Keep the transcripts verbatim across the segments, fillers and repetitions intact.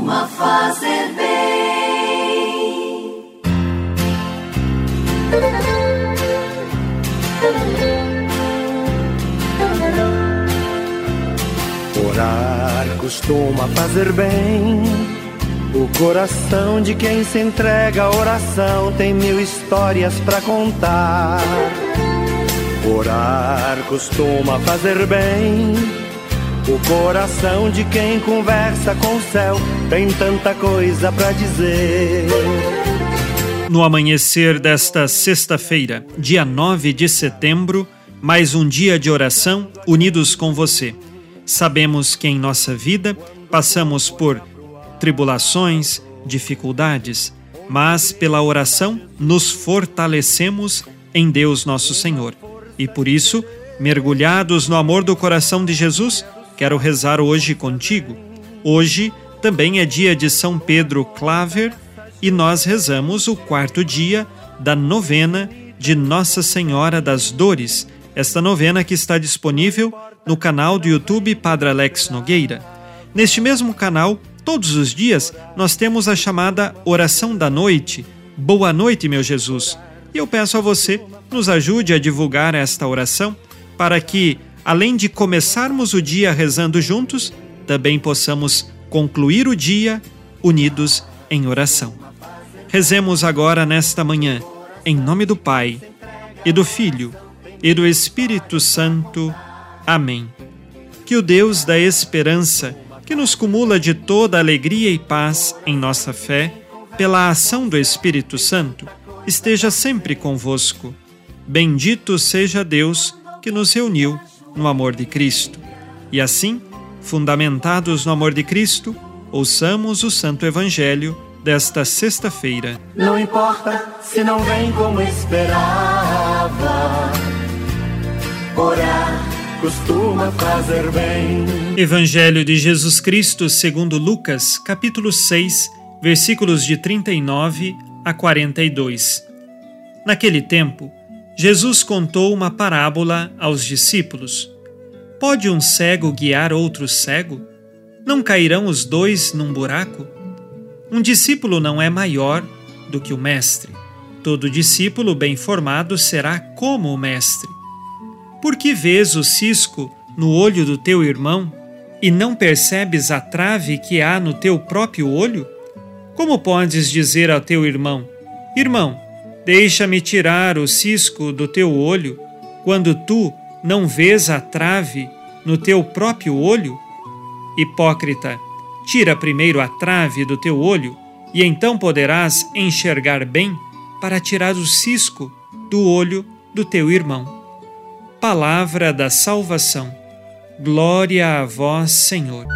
costuma fazer bem. Orar costuma fazer bem. O coração de quem se entrega à oração tem mil histórias pra contar. Orar costuma fazer bem. O coração de quem conversa com o céu tem tanta coisa pra dizer. No amanhecer desta sexta-feira, dia nove de setembro, mais um dia de oração unidos com você. Sabemos que em nossa vida passamos por tribulações, dificuldades, mas pela oração nos fortalecemos em Deus nosso Senhor. E por isso, mergulhados no amor do coração de Jesus, quero rezar hoje contigo. Hoje também é dia de São Pedro Claver e nós rezamos o quarto dia da novena de Nossa Senhora das Dores. Esta novena que está disponível no canal do YouTube Padre Alex Nogueira. Neste mesmo canal, todos os dias, nós temos a chamada Oração da Noite. Boa noite, meu Jesus. E eu peço a você, nos ajude a divulgar esta oração para que, além de começarmos o dia rezando juntos, também possamos concluir o dia unidos em oração. Rezemos agora nesta manhã, em nome do Pai, e do Filho, e do Espírito Santo. Amém. Que o Deus da esperança, que nos cumula de toda alegria e paz em nossa fé, pela ação do Espírito Santo, esteja sempre convosco. Bendito seja Deus que nos reuniu no amor de Cristo. E assim, fundamentados no amor de Cristo, ouçamos o Santo Evangelho desta sexta-feira. Não importa se não vem como esperava, orar costuma fazer bem. Evangelho de Jesus Cristo segundo Lucas, capítulo seis, versículos de trinta e nove a quarenta e dois. Naquele tempo, Jesus contou uma parábola aos discípulos. Pode um cego guiar outro cego? Não cairão os dois num buraco? Um discípulo não é maior do que o mestre. Todo discípulo bem formado será como o mestre. Por que vês o cisco no olho do teu irmão e não percebes a trave que há no teu próprio olho? Como podes dizer ao teu irmão: Irmão, deixa-me tirar o cisco do teu olho, quando tu não vês a trave no teu próprio olho? Hipócrita, tira primeiro a trave do teu olho, e então poderás enxergar bem para tirar o cisco do olho do teu irmão. Palavra da salvação. Glória a vós, Senhor.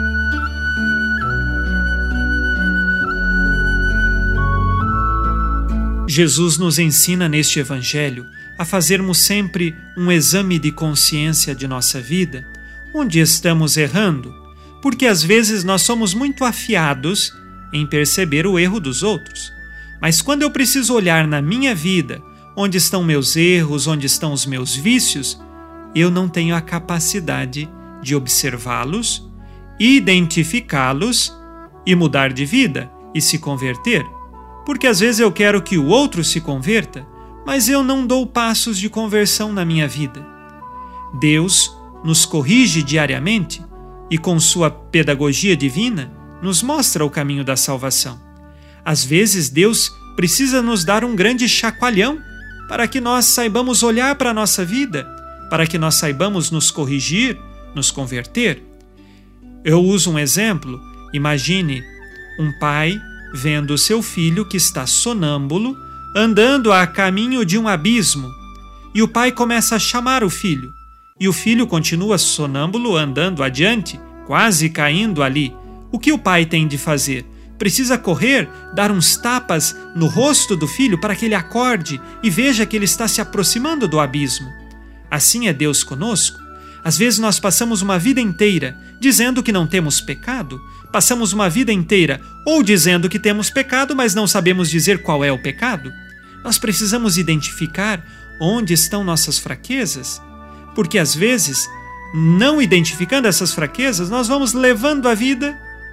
Jesus nos ensina neste Evangelho a fazermos sempre um exame de consciência de nossa vida, onde estamos errando, porque às vezes nós somos muito afiados em perceber o erro dos outros. Mas quando eu preciso olhar na minha vida, onde estão meus erros, onde estão os meus vícios, eu não tenho a capacidade de observá-los, identificá-los e mudar de vida e se converter. Porque às vezes eu quero que o outro se converta, mas eu não dou passos de conversão na minha vida. Deus nos corrige diariamente e com sua pedagogia divina nos mostra o caminho da salvação. Às vezes Deus precisa nos dar um grande chacoalhão para que nós saibamos olhar para a nossa vida, para que nós saibamos nos corrigir, nos converter. Eu uso um exemplo. Imagine um pai vendo seu filho que está sonâmbulo, andando a caminho de um abismo, e o pai começa a chamar o filho, e o filho continua sonâmbulo andando adiante, quase caindo ali. O que o pai tem de fazer? Precisa correr, dar uns tapas no rosto do filho para que ele acorde e veja que ele está se aproximando do abismo. Assim é Deus conosco. Às vezes nós passamos uma vida inteira dizendo que não temos pecado, passamos uma vida inteira ou dizendo que temos pecado, mas não sabemos dizer qual é o pecado. Nós precisamos identificar onde estão nossas fraquezas, porque às vezes, não identificando essas fraquezas, nós vamos levando a vida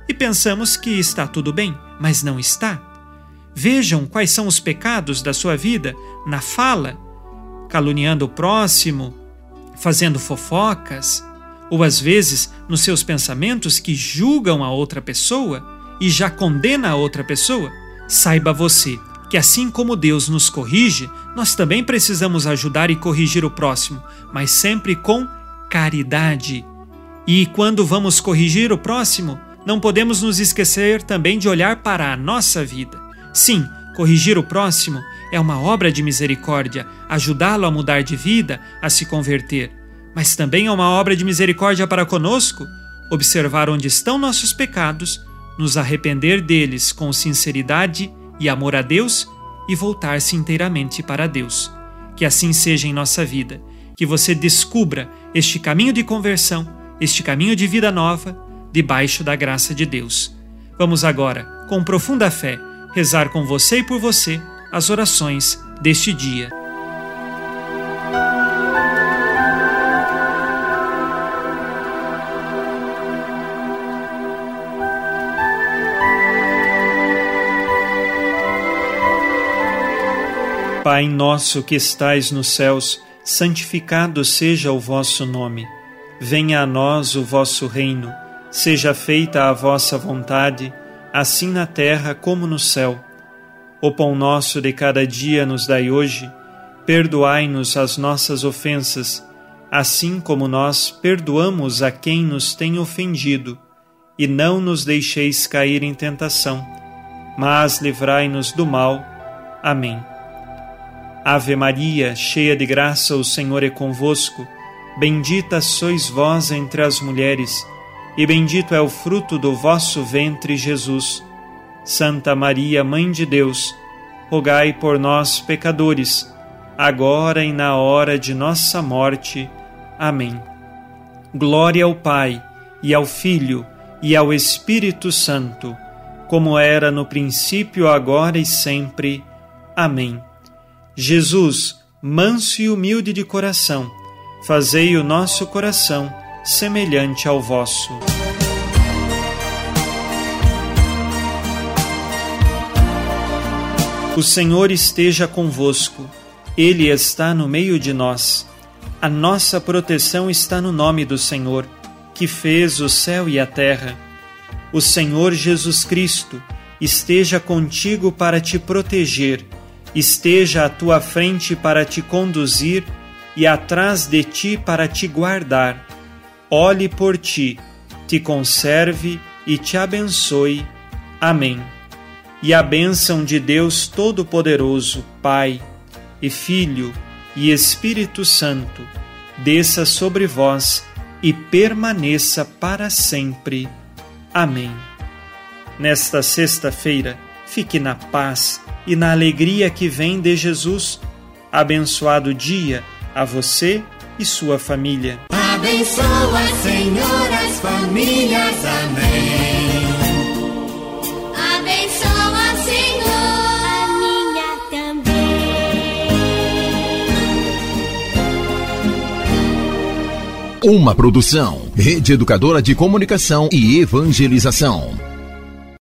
e pensamos que está tudo bem, mas não está. Vejam quais são os pecados da sua vida na fala, caluniando o próximo, fazendo fofocas, ou às vezes nos seus pensamentos que julgam a outra pessoa e já condena a outra pessoa. Saiba você que assim como Deus nos corrige, nós também precisamos ajudar e corrigir o próximo, mas sempre com caridade. E quando vamos corrigir o próximo, não podemos nos esquecer também de olhar para a nossa vida. Sim, corrigir o próximo é uma obra de misericórdia, ajudá-lo a mudar de vida, a se converter. Mas também é uma obra de misericórdia para conosco, observar onde estão nossos pecados, nos arrepender deles com sinceridade e amor a Deus e voltar-se inteiramente para Deus. Que assim seja em nossa vida, que você descubra este caminho de conversão, este caminho de vida nova, debaixo da graça de Deus. Vamos agora, com profunda fé, rezar com você e por você as orações deste dia. Pai nosso que estais nos céus, santificado seja o vosso nome. Venha a nós o vosso reino. Seja feita a vossa vontade, assim na terra como no céu. O pão nosso de cada dia nos dai hoje. Perdoai-nos as nossas ofensas, assim como nós perdoamos a quem nos tem ofendido. E não nos deixeis cair em tentação, mas livrai-nos do mal. Amém. Ave Maria, cheia de graça, o Senhor é convosco. Bendita sois vós entre as mulheres, e bendito é o fruto do vosso ventre, Jesus. Santa Maria, Mãe de Deus, rogai por nós, pecadores, agora e na hora de nossa morte. Amém. Glória ao Pai, e ao Filho, e ao Espírito Santo, como era no princípio, agora e sempre. Amém. Jesus, manso e humilde de coração, fazei o nosso coração semelhante ao vosso. O Senhor esteja convosco, Ele está no meio de nós. A nossa proteção está no nome do Senhor, que fez o céu e a terra. O Senhor Jesus Cristo esteja contigo para te proteger, esteja à tua frente para te conduzir e atrás de ti para te guardar. Olhe por ti, te conserve e te abençoe. Amém. E a bênção de Deus Todo-Poderoso, Pai e Filho e Espírito Santo, desça sobre vós e permaneça para sempre. Amém. Nesta sexta-feira, fique na paz e na alegria que vem de Jesus. Abençoado dia a você e sua família. Abençoa, Senhor, as famílias. Amém. Abençoa, Senhor, a minha também. Uma produção, Rede Educadora de Comunicação e Evangelização.